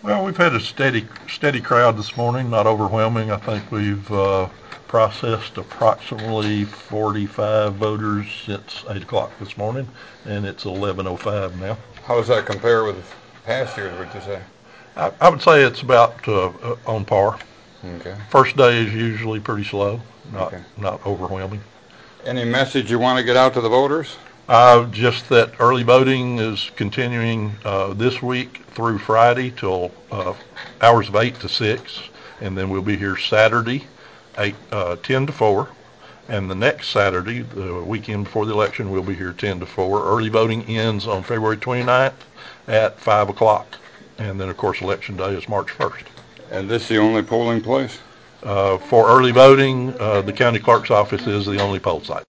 Well, we've had a steady crowd this morning, not overwhelming. I think we've processed approximately 45 voters since 8 o'clock this morning, and it's 11:05 now. How does that compare with past years, would you say? I would say it's about on par. Okay. First day is usually pretty slow, Okay. not overwhelming. Any message you want to get out to the voters? Just that early voting is continuing this week through Friday till hours of 8 to 6, and then we'll be here Saturday, 10 to 4, and the next Saturday, the weekend before the election, we'll be here 10 to 4. Early voting ends on February 29th at 5 o'clock, and then, of course, Election Day is March 1st. And this is the only polling place? For early voting, the county clerk's office is the only poll site.